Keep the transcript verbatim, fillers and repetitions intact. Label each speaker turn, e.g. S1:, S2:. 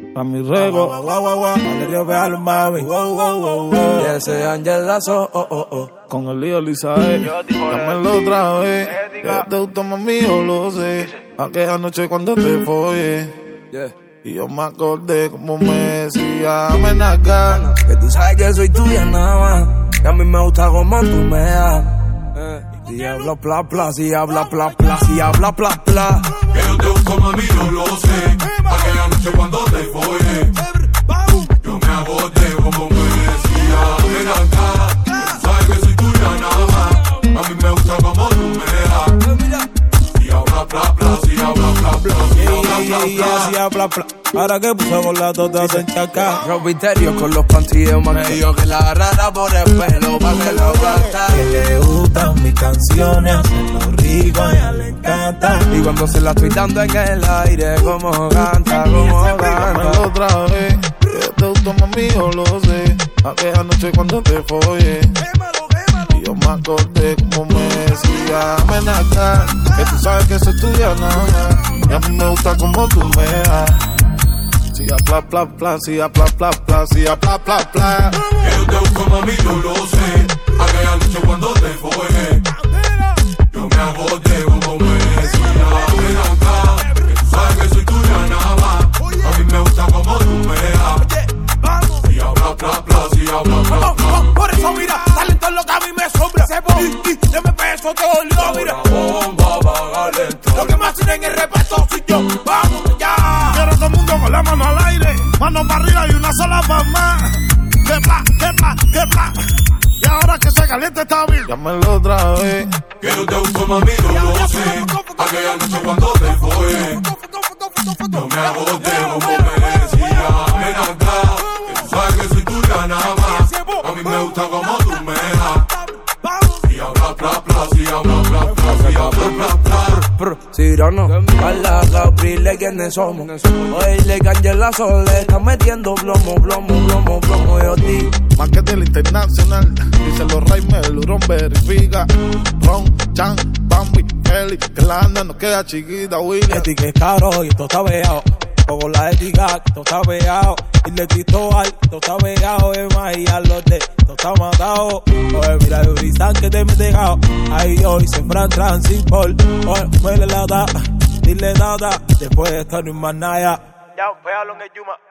S1: Pa' mi rego,
S2: guau, guau, guau, guau.
S1: Valerio Vealo, mami.
S2: Wow, wow, wow, wow.
S1: Y ese Ángel Lazo, oh, oh, oh. Con el lío Lisa, eh. Dámelo otra vez. Que te gusta, mami, yo lo sé. Aquella noche cuando te follé.
S2: Yeah.
S1: Y yo me acordé como me decía Amenaca,
S2: que tú sabes que soy tuya nada más. Que a mí me gusta como tú me das. Eh. Si habla pla pla, si habla pla pla, si habla pla pla.
S3: Que yo te busco, mami, yo lo sé. Aquella noche cuando te follé, yo me agoté como me decía Amenaca. Sabes que soy tuya nada más. A mí me gusta como tú me das. Si habla pla pla, si habla pla pla, si habla pla pla,
S1: si habla pla. Ahora que puso con la tota se enchaca.
S2: Robiterio con los pantillos más tíos que la agarrara por el pelo pa' que lo aguanta.
S1: Que le gustan mis canciones, hacerlo rico, a ella le encanta.
S2: Y cuando se la estoy dando en el aire, como canta, como canta.
S1: Otra vez, que te gustó, mami, yo lo sé. Aquella noche cuando te follé, y yo me acordé como me decía Amenaca, que tú sabes que soy tuya nada más. Y a mí me gusta como tú me das. Si a pla pla pla, si a pla pla pla, si a pla pla pla.
S3: Que yo te busco, mami, yo lo sé. Aquella noche cuando te follé, yo me agoté como me decía Amenaca. Que tú sabes que soy tuya nada más. A mí me gusta como tú me das. Si habla pla pla, si habla pla pla.
S4: Por eso mira, talento es lo que a mí me sobra. Y, y, yo me peso todo el día, mira.
S3: Bomba va calentón.
S4: Lo que más tiene en el reparto soy yo. Vamos ya.
S1: Quiero todo el mundo con la mano al aire, mano para arriba y una sola para más. Que pla, que pla, que pla. Y ahora que se caliente está bien, llámelo otra vez.
S3: Que yo te busco, mami, yo lo sé. Aquella noche cuando te follé, yo me agoté como me decía Amenaca. Que tú sabes que soy tuya nada más. A mí me gusta como tú me das. Si habla pla pla, si habla pla pla, si habla pla pla.
S2: Cirano, a la Gabriel, ¿quiénes somos? Hoy le canje la sol, le están metiendo plomo, plomo, plomo, plomo, yo ti.
S1: Más que del internacional, dice los Raimel, Lurón verifica. Ron, Chan, Bambi, Kelly, que la anda no queda chiquita, William.
S4: Eti que es caro y esto está veado. Con la ética, esto está veado. Y le quito ay, esto está veado. Es más, y a los de, esto está matado. Oye, mira el brisán que te me dejado. Ahí hoy sembran transipol. Oye, muele la da, dile nada. Después de esto no hay más nada.
S2: Ya, véalo en el Yuma.